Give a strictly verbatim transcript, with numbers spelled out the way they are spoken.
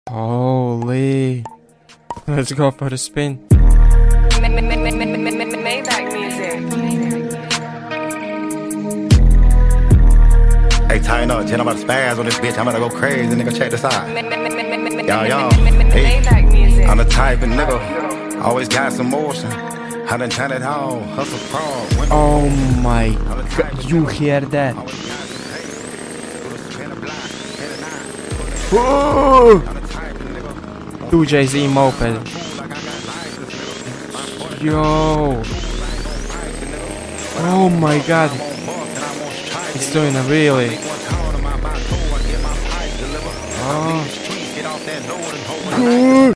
Holy. Let's go for the spin. Maybach music. Hey, tighten up, Jen, I'm about to spaz on this bitch. I'm about to go crazy, nigga. Check this out. Yo, yo. Hey, I'm the type of nigga. Always got some motion. I done turn it on. Hustle pro. Oh my god. You hear that? Whoa! two J Z moped. Yo. Oh my god. It's doing a really. Oh.